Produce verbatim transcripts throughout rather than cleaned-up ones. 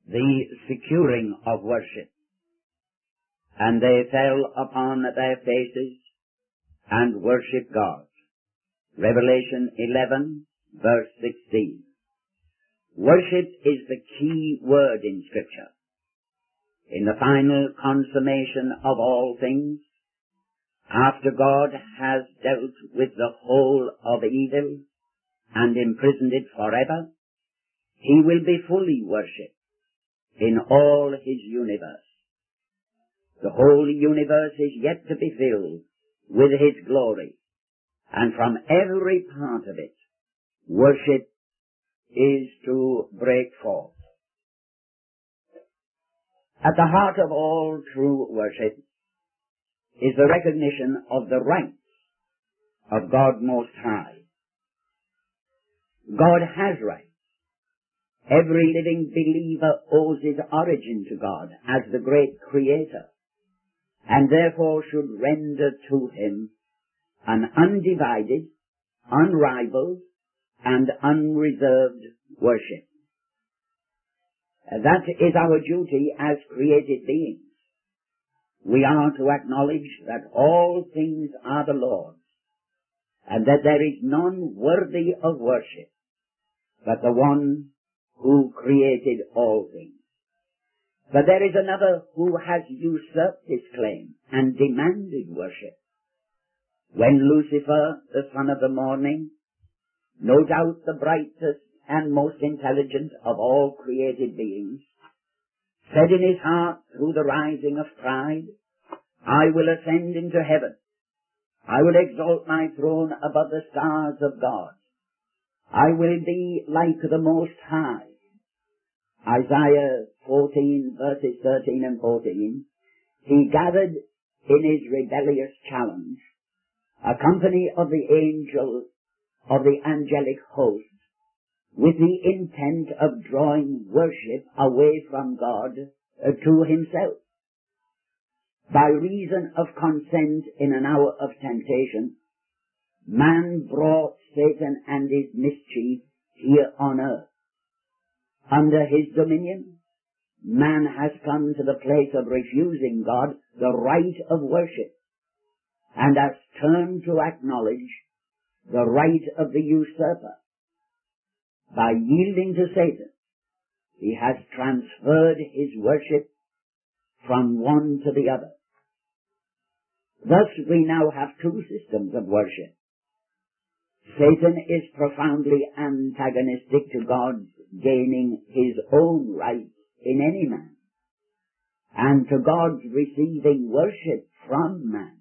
the securing of worship. And they fell upon their faces and worshipped God. Revelation eleven, verse sixteen. Worship is the key word in Scripture. In the final consummation of all things, after God has dealt with the whole of evil and imprisoned it forever, he will be fully worshipped in all his universe. The whole universe is yet to be filled with his glory, and from every part of it, worship is to break forth. At the heart of all true worship is the recognition of the rights of God Most High. God has rights. Every living believer owes his origin to God as the great Creator, and therefore should render to him an undivided, unrivaled, and unreserved worship. That is our duty as created beings. We are to acknowledge that all things are the Lord's, and that there is none worthy of worship but the one who created all things. But there is another who has usurped his claim and demanded worship. When Lucifer, the son of the morning, no doubt the brightest and most intelligent of all created beings, said in his heart through the rising of pride, I will ascend into heaven. I will exalt my throne above the stars of God. I will be like the Most High. Isaiah fourteen, verses thirteen and fourteen, he gathered in his rebellious challenge a company of the angels of the angelic host with the intent of drawing worship away from God uh, to himself. By reason of consent in an hour of temptation, man brought Satan and his mischief here on earth. Under his dominion, man has come to the place of refusing God the right of worship, and has turned to acknowledge the right of the usurper. By yielding to Satan, he has transferred his worship from one to the other. Thus we now have two systems of worship. Satan is profoundly antagonistic to God's gaining his own rights in any man, and to God's receiving worship from man.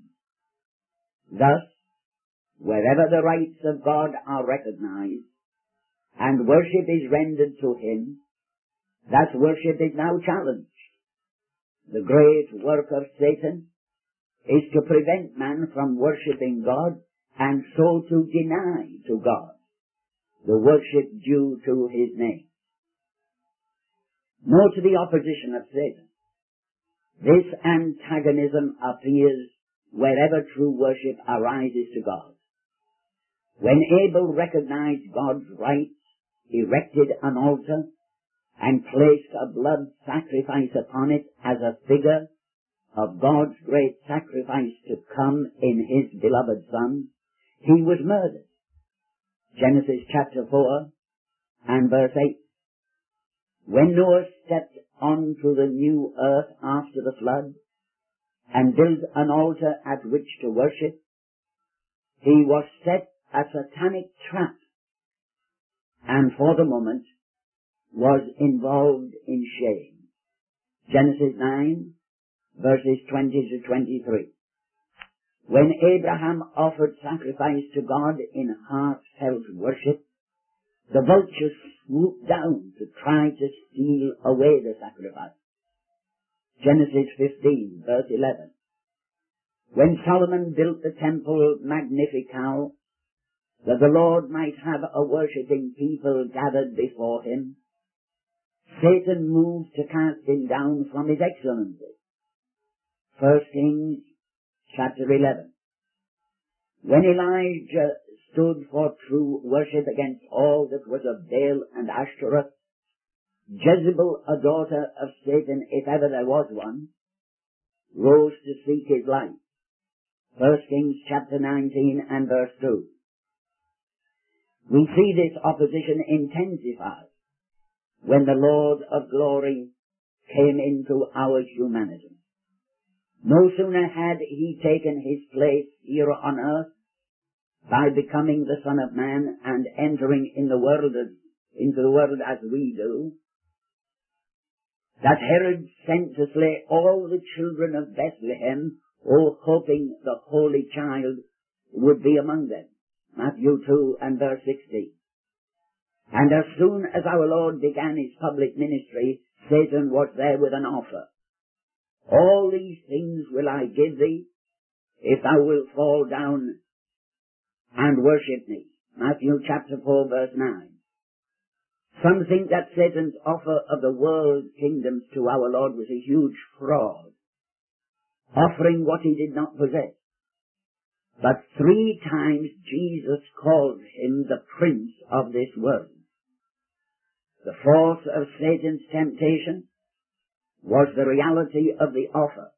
Thus, wherever the rights of God are recognized, and worship is rendered to him, that worship is now challenged. The great work of Satan is to prevent man from worshipping God, and so to deny to God the worship due to his name. Note the opposition of Satan. This antagonism appears wherever true worship arises to God. When Abel recognized God's rights, erected an altar, and placed a blood sacrifice upon it as a figure of God's great sacrifice to come in his beloved Son, he was murdered. Genesis chapter four and verse eight. When Noah stepped onto the new earth after the flood and built an altar at which to worship, he was set a satanic trap, and for the moment was involved in shame. Genesis nine, verses twenty to twenty-three. When Abraham offered sacrifice to God in heartfelt worship, the vultures swooped down to try to steal away the sacrifice. Genesis fifteen, verse eleven. When Solomon built the temple Magnificat, that the Lord might have a worshipping people gathered before him, Satan moved to cast him down from his excellency. First Kings chapter eleven. When Elijah stood for true worship against all that was of Baal and Ashtoreth, Jezebel, a daughter of Satan, if ever there was one, rose to seek his life. First Kings chapter nineteen and verse two. We see this opposition intensified when the Lord of glory came into our humanity. No sooner had he taken his place here on earth by becoming the Son of Man and entering in the world as, into the world as we do, that Herod sent to slay all the children of Bethlehem, all hoping the Holy Child would be among them. Matthew two and verse sixteen. And as soon as our Lord began his public ministry, Satan was there with an offer. All these things will I give thee, if thou wilt fall down and worship me. Matthew chapter four verse nine. Some think that Satan's offer of the world kingdoms to our Lord was a huge fraud, offering what he did not possess. But three times Jesus called him the prince of this world. The force of Satan's temptation was the reality of the offer.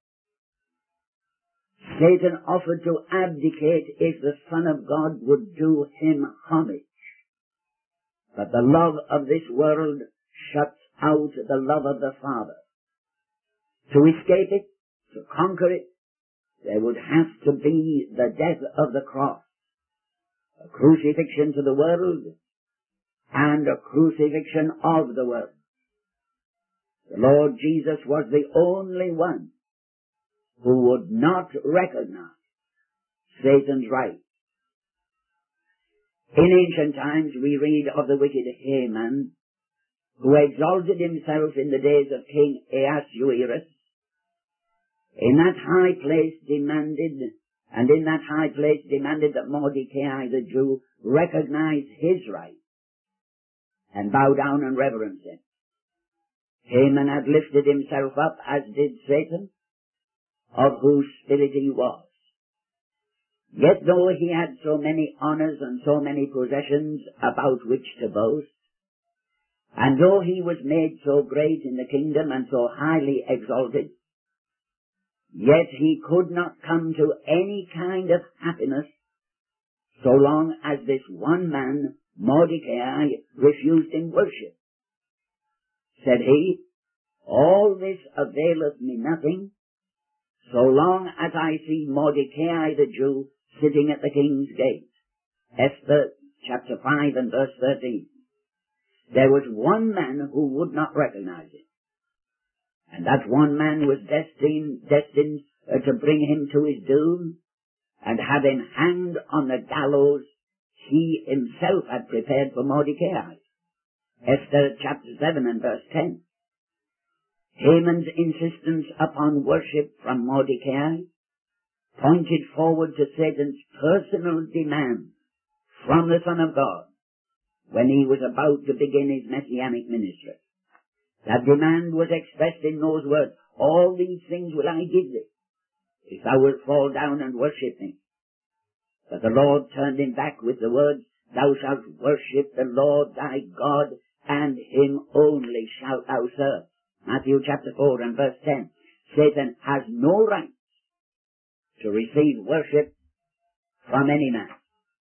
Satan offered to abdicate if the Son of God would do him homage. But the love of this world shuts out the love of the Father. To escape it, to conquer it, there would have to be the death of the cross, a crucifixion to the world, and a crucifixion of the world. The Lord Jesus was the only one who would not recognize Satan's right. In ancient times we read of the wicked Haman, who exalted himself in the days of King Ahasuerus, in that high place demanded, and in that high place demanded that Mordecai the Jew recognize his right and bow down and reverence him. Haman had lifted himself up, as did Satan, of whose spirit he was. Yet though he had so many honors and so many possessions about which to boast, and though he was made so great in the kingdom and so highly exalted, yet he could not come to any kind of happiness so long as this one man, Mordecai, refused him worship. Said he, all this availeth me nothing, so long as I see Mordecai the Jew sitting at the king's gate. Esther chapter five and verse thirteen. There was one man who would not recognize him. And that one man was destined, destined uh, to bring him to his doom and have him hanged on the gallows he himself had prepared for Mordecai. Esther chapter seven and verse ten. Haman's insistence upon worship from Mordecai pointed forward to Satan's personal demand from the Son of God when he was about to begin his messianic ministry. That demand was expressed in those words, all these things will I give thee, if thou wilt fall down and worship me. But the Lord turned him back with the words, thou shalt worship the Lord thy God, and him only shalt thou serve. Matthew chapter four and verse ten. Satan has no right to receive worship from any man.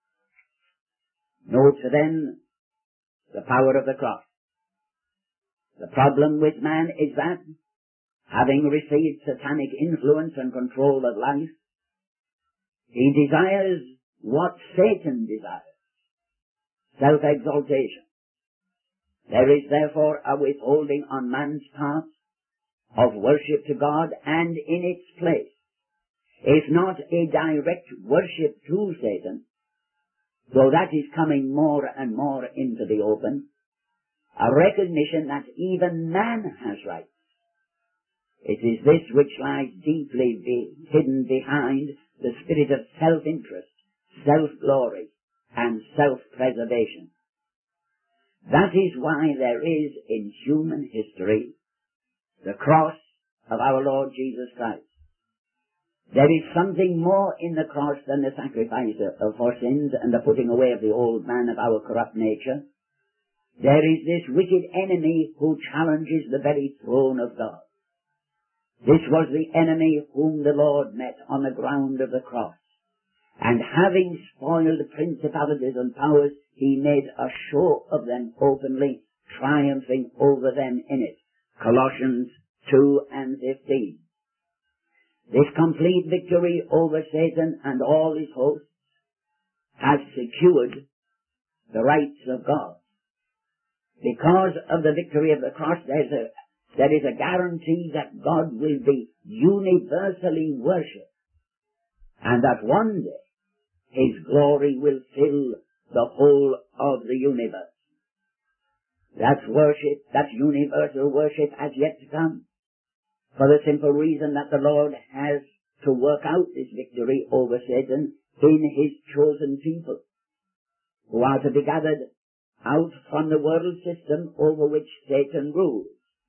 Note then the power of the cross. The problem with man is that, having received satanic influence and control of life, he desires what Satan desires, self-exaltation. There is therefore a withholding on man's part of worship to God, and in its place, if not a direct worship to Satan, though that is coming more and more into the open, a recognition that even man has rights. It is this which lies deeply be, hidden behind the spirit of self-interest, self-glory, and self-preservation. That is why there is in human history the cross of our Lord Jesus Christ. There is something more in the cross than the sacrifice of, for sins and the putting away of the old man of our corrupt nature. There is this wicked enemy who challenges the very throne of God. This was the enemy whom the Lord met on the ground of the cross. And having spoiled principalities and powers, he made a show of them openly, triumphing over them in it. Colossians two and fifteen. This complete victory over Satan and all his hosts has secured the rights of God. Because of the victory of the cross, there's a, there is a guarantee that God will be universally worshipped, and that one day his glory will fill the whole of the universe. That's worship, that's universal worship has yet to come, for the simple reason that the Lord has to work out this victory over Satan in his chosen people, who are to be gathered out from the world system over which Satan rules.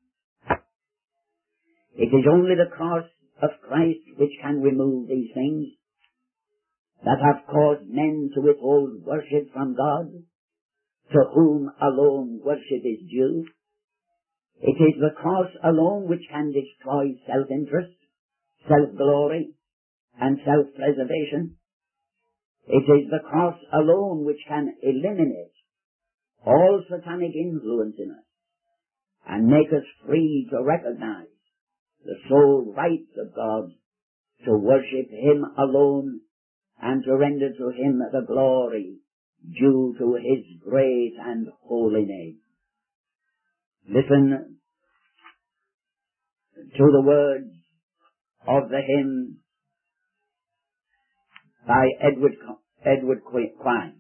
It is only the cross of Christ which can remove these things that have caused men to withhold worship from God, to whom alone worship is due. It is the cross alone which can destroy self-interest, self-glory, and self-preservation. It is the cross alone which can eliminate all satanic influence in us and make us free to recognize the sole rights of God, to worship him alone and to render to him the glory due to his great and holy name. Listen to the words of the hymn by Edward, Edward Quine.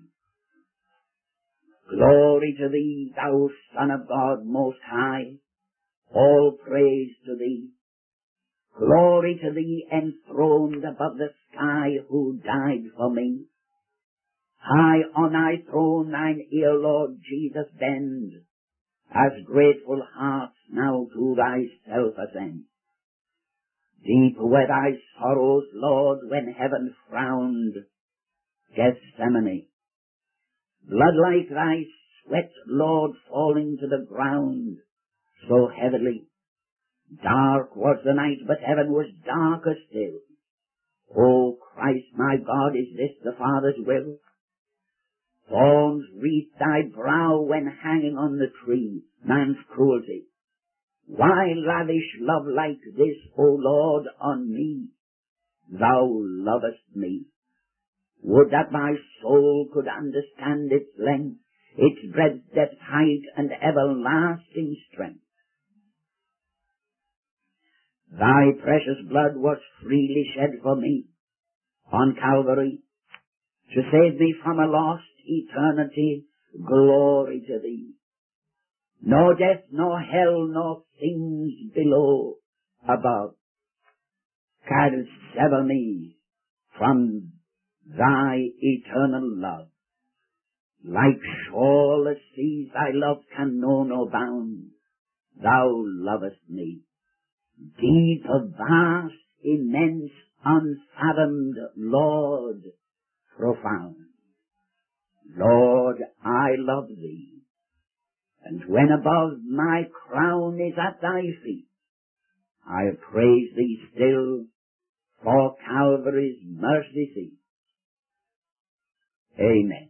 Glory to thee, thou Son of God most high, all praise to thee. Glory to thee, enthroned above the sky, who died for me. High on thy throne thine ear, Lord Jesus, bend, as grateful hearts now to thyself ascend. Deep were thy sorrows, Lord, when heaven frowned, Gethsemane. Blood like thy sweat, Lord, falling to the ground so heavily. Dark was the night, but heaven was darker still. O Christ, my God, is this the Father's will? Thorns wreathed thy brow when hanging on the tree, man's cruelty. Why lavish love like this, O Lord, on me? Thou lovest me. Would that my soul could understand its length, its breadth, depth, height, and everlasting strength. Thy precious blood was freely shed for me on Calvary, to save me from a lost eternity. Glory to thee. Nor death, nor hell, nor things below, above, can sever me from thy eternal love. Like shoreless seas, thy love can know no bound. Thou lovest me. Deep, vast, immense, unfathomed, Lord, profound. Lord, I love thee. And when above my crown is at thy feet, I praise thee still for Calvary's mercy seat. Amen.